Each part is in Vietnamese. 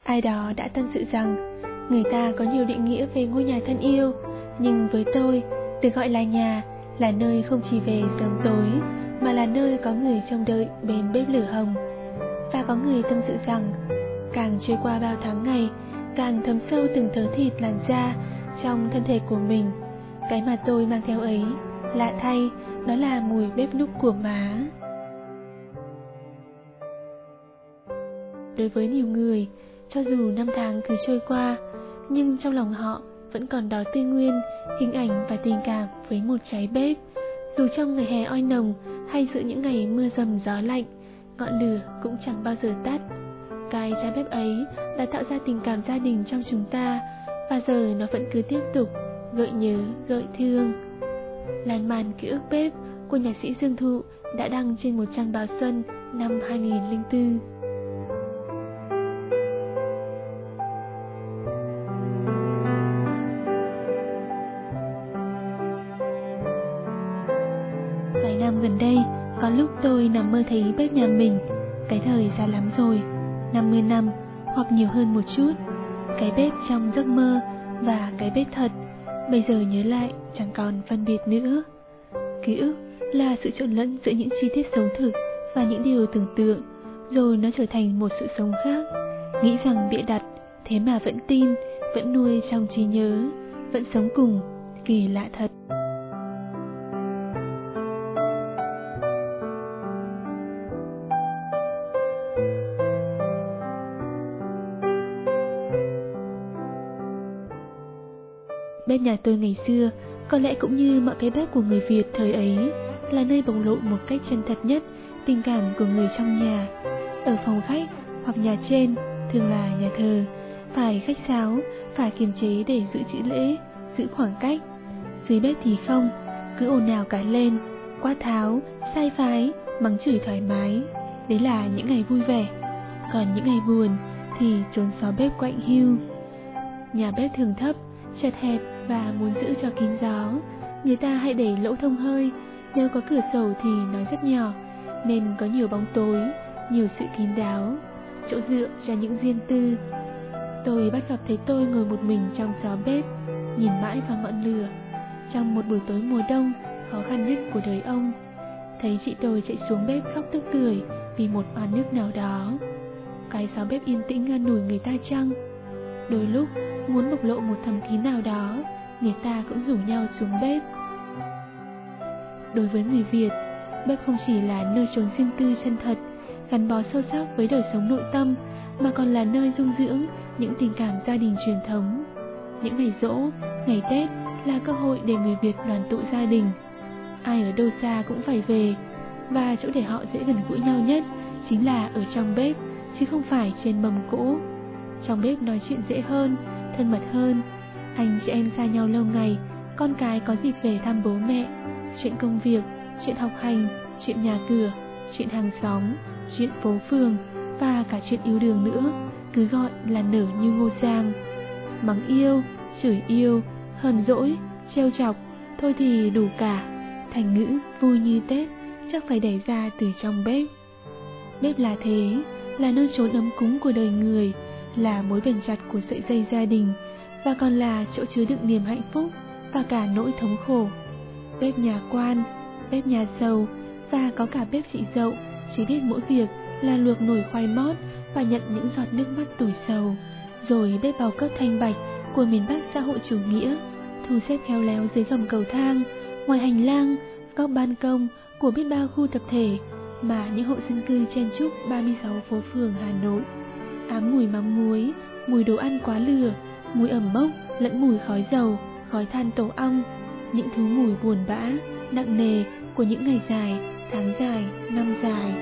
Ai đó đã tâm sự rằng người ta có nhiều định nghĩa về ngôi nhà thân yêu, nhưng với tôi, được gọi là nhà là nơi không chỉ về sớm tối, mà là nơi có người trông đợi bên bếp lửa hồng. Và có người tâm sự rằng càng trôi qua bao tháng ngày, càng thấm sâu từng thớ thịt làn da trong thân thể của mình. Cái mà tôi mang theo ấy, lạ thay, đó là mùi bếp núc của má. Đối với nhiều người, cho dù năm tháng cứ trôi qua, nhưng trong lòng họ vẫn còn đó tươi nguyên hình ảnh và tình cảm với một cháy bếp. Dù trong ngày hè oi nồng hay giữa những ngày mưa rầm gió lạnh, ngọn lửa cũng chẳng bao giờ tắt. Cái cháy bếp ấy đã tạo ra tình cảm gia đình trong chúng ta, và giờ nó vẫn cứ tiếp tục gợi nhớ, gợi thương. Lan man ký ức bếp của nhạc sĩ Dương Thụ đã đăng trên một trang báo Xuân năm 2004. Vài năm gần đây, có lúc tôi nằm mơ thấy bếp nhà mình. Cái thời xa lắm rồi, 50 năm hoặc nhiều hơn một chút. Cái bếp trong giấc mơ và cái bếp thật, bây giờ nhớ lại chẳng còn phân biệt nữa. Ký ức là sự trộn lẫn giữa những chi tiết sống thực và những điều tưởng tượng, rồi nó trở thành một sự sống khác. Nghĩ rằng bịa đặt, thế mà vẫn tin, vẫn nuôi trong trí nhớ, vẫn sống cùng, kỳ lạ thật. Bếp nhà tôi ngày xưa, có lẽ cũng như mọi cái bếp của người Việt thời ấy, là nơi bộc lộ một cách chân thật nhất tình cảm của người trong nhà. Ở phòng khách hoặc nhà trên, thường là nhà thờ, phải khách sáo, phải kiềm chế để giữ chữ lễ, giữ khoảng cách. Dưới bếp thì không, cứ ồn ào cả lên, quát tháo, sai phái, mắng chửi thoải mái. Đấy là những ngày vui vẻ. Còn những ngày buồn thì trốn xó bếp quạnh hiu. Nhà bếp thường thấp, chật hẹp, và muốn giữ cho kín gió, người ta hay để lỗ thông hơi. Nếu có cửa sổ thì nó rất nhỏ, nên có nhiều bóng tối, nhiều sự kín đáo, chỗ dựa cho những riêng tư. Tôi bắt gặp thấy tôi ngồi một mình trong xó bếp, nhìn mãi vào ngọn lửa, trong một buổi tối mùa đông khó khăn nhất của đời ông. Thấy chị tôi chạy xuống bếp khóc tức tưởi vì một oan nước nào đó. Cái xó bếp yên tĩnh ngăn nổi người ta chăng? Đôi lúc muốn bộc lộ một thầm kín nào đó, người ta cũng rủ nhau xuống bếp. Đối với người Việt, bếp không chỉ là nơi chốn riêng tư chân thật, gắn bó sâu sắc với đời sống nội tâm, mà còn là nơi dung dưỡng những tình cảm gia đình truyền thống. Những ngày giỗ, ngày Tết là cơ hội để người Việt đoàn tụ gia đình. Ai ở đâu xa cũng phải về, và chỗ để họ dễ gần gũi nhau nhất chính là ở trong bếp, chứ không phải trên mâm cỗ. Trong bếp nói chuyện dễ hơn, thân mật hơn. Anh chị em xa nhau lâu ngày, con cái có dịp về thăm bố mẹ. Chuyện công việc, chuyện học hành, chuyện nhà cửa, chuyện hàng xóm, chuyện phố phường, và cả chuyện yêu đương nữa, cứ gọi là nở như ngô giang. Mắng yêu, chửi yêu, hờn dỗi, trêu chọc, thôi thì đủ cả. Thành ngữ vui như Tết chắc phải đẻ ra từ trong bếp. Bếp là thế, là nơi chốn ấm cúng của đời người, là mối bền chặt của sợi dây gia đình, và còn là chỗ chứa đựng niềm hạnh phúc và cả nỗi thống khổ. Bếp nhà quan, bếp nhà giàu, và có cả bếp chị dậu chỉ biết mỗi việc là luộc nồi khoai mót và nhận những giọt nước mắt tủi sầu. Rồi bếp bao cấp thanh bạch của miền Bắc xã hội chủ nghĩa, thu xếp khéo léo dưới gầm cầu thang, ngoài hành lang, góc ban công của biết bao khu tập thể mà những hộ dân cư chen chúc 36 phố phường Hà Nội. Ám mùi mắm muối, mùi đồ ăn quá lửa, mùi ẩm mốc lẫn mùi khói dầu, khói than tổ ong, những thứ mùi buồn bã, nặng nề của những ngày dài, tháng dài, năm dài.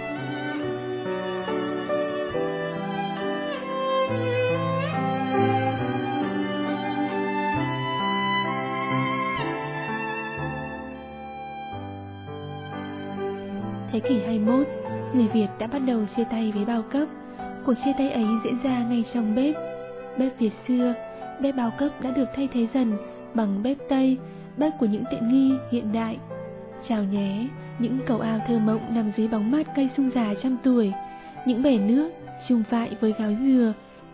Thế kỷ 21, người Việt đã bắt đầu chia tay với bao cấp. Cuộc chia tay ấy diễn ra ngay trong bếp. Bếp Việt xưa, bếp bao cấp đã được thay thế dần bằng bếp Tây, bếp của những tiện nghi hiện đại. Chào nhé, những cầu ao thơ mộng nằm dưới bóng mát cây sung già trăm tuổi, những bể nước chung vại với gáo dừa,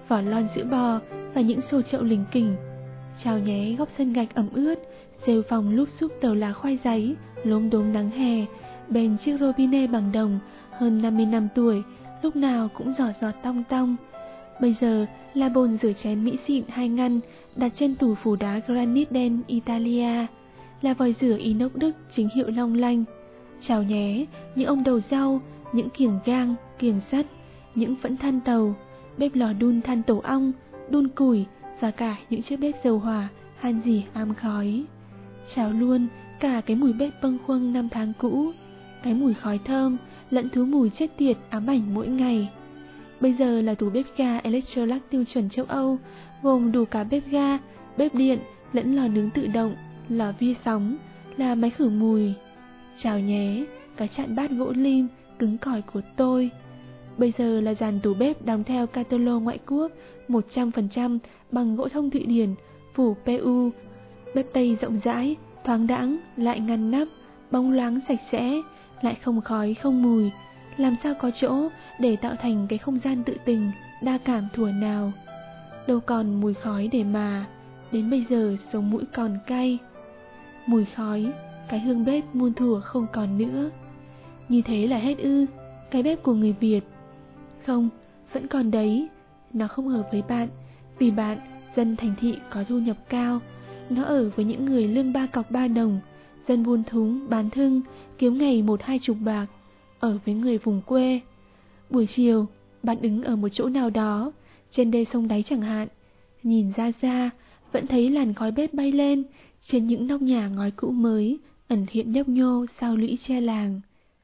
vỏ lon sữa bò và những xô chậu lình kỉnh. Chào nhé góc sân gạch ẩm ướt, rêu phòng lúp xúp tàu lá khoai giấy, lốm đốm nắng hè, bên chiếc robinet bằng đồng hơn 50 năm tuổi, lúc nào cũng giỏ giọt tong tong. Bây giờ là bồn rửa chén mỹ xịn 2 ngăn đặt trên tủ phủ đá granite đen Italia, là vòi rửa inox Đức chính hiệu long lanh. Chào nhé những ông đầu rau, những kiềng gang, kiềng sắt, những phẫn than tàu, bếp lò đun than tổ ong, đun củi và cả những chiếc bếp dầu hỏa han rỉ ám khói. Chào luôn cả cái mùi bếp bâng khuâng năm tháng cũ, cái mùi khói thơm lẫn thứ mùi chết tiệt ám ảnh mỗi ngày. Bây giờ là tủ bếp ga Electrolux tiêu chuẩn châu Âu, gồm đủ cả bếp ga, bếp điện lẫn lò nướng tự động, lò vi sóng, là máy khử mùi. Chào nhé cái chạn bát gỗ lim cứng cỏi của tôi. Bây giờ là dàn tủ bếp đóng theo catalog ngoại quốc 100% bằng gỗ thông Thụy Điển, phủ PU. Bếp Tây rộng rãi, thoáng đãng, lại ngăn nắp, bóng loáng sạch sẽ, lại không khói không mùi. Làm sao có chỗ để tạo thành cái không gian tự tình, đa cảm thuở nào. Đâu còn mùi khói để mà, đến bây giờ sống mũi còn cay. Mùi khói, cái hương bếp muôn thuở không còn nữa. Như thế là hết ư, cái bếp của người Việt? Không, vẫn còn đấy. Nó không ở với bạn, vì bạn, dân thành thị có thu nhập cao. Nó ở với những người lương 3 cọc 3 đồng, dân buôn thúng, bán thưng, kiếm ngày 1-2 bạc. Ở với người vùng quê. Buổi chiều, bạn đứng ở một chỗ nào đó, trên đê sông đáy chẳng hạn, nhìn ra xa, vẫn thấy làn khói bếp bay lên trên những nóc nhà ngói cũ mới, ẩn hiện nhấp nhô sau lũy tre làng.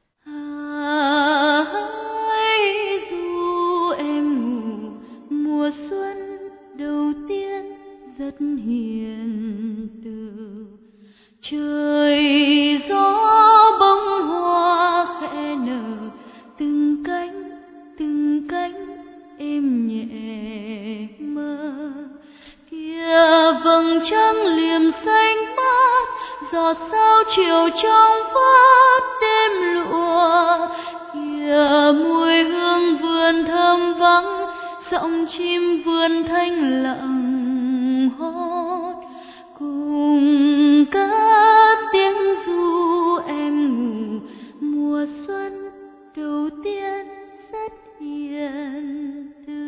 Dù em ngủ mùa xuân đầu tiên rất hiền từ, trời gió bông hoa khẽ nở, từng cánh êm nhẹ mơ. Kìa vầng trăng liềm xanh mát, giọt sao chiều trong vắt đêm lụa. Kìa mùi hương vườn thơm vắng, giọng chim vườn thanh lặng hót, cùng cất tiếng ru em ngủ mùa xuân đầu tiên rất hiền từ.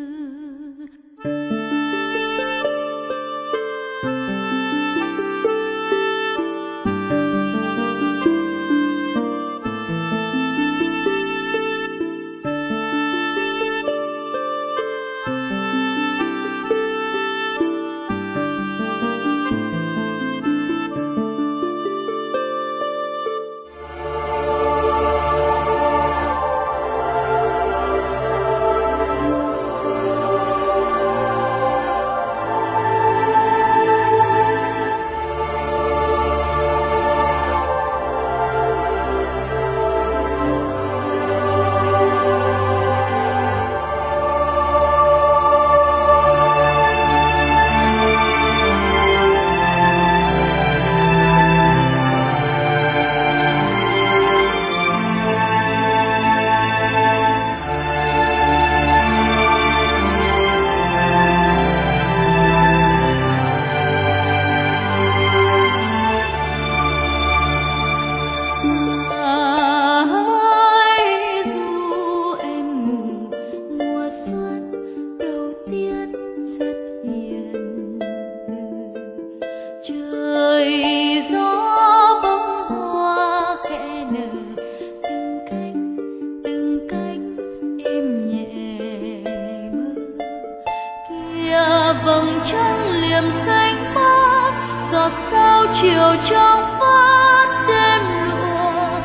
Vầng trăng liềm xanh mát, giọt sao chiều trong vắt đêm lụa.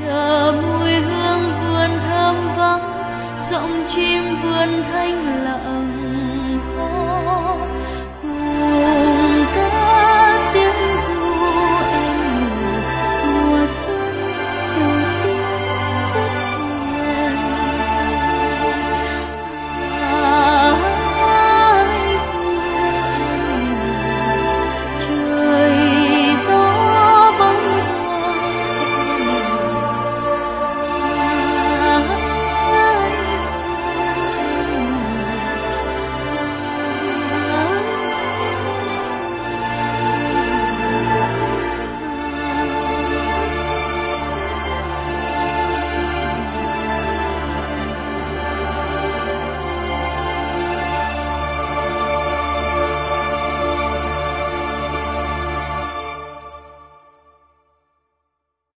Kìa mùi hương vườn thơm vắng, giọng chim vườn thanh lặng